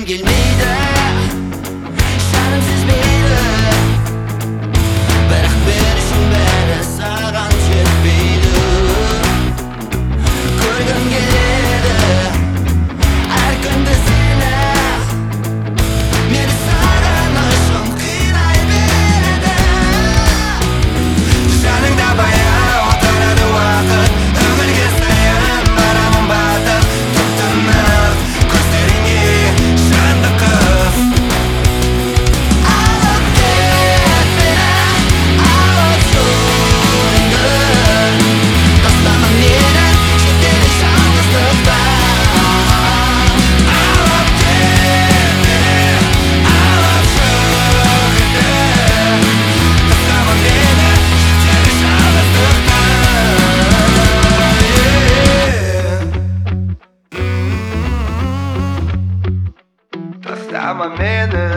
келмейді, жаным сезбейді. Бірақ берішім бәрі саған жетпейді. Көргім келеді әр күнді сені, мені сағынышым қинай береді. Жаныңда баяу тарады уақыт, өмірге саян барамын батып. Тоқтанып көздеріңе жанды қыз. Алып кет мені, алып жолыңды, тастама мені жетеді жалғыздықта. Алып кет мені, алып жолыңды, тастама мені жетеді жалғыздықта. Тастама мені.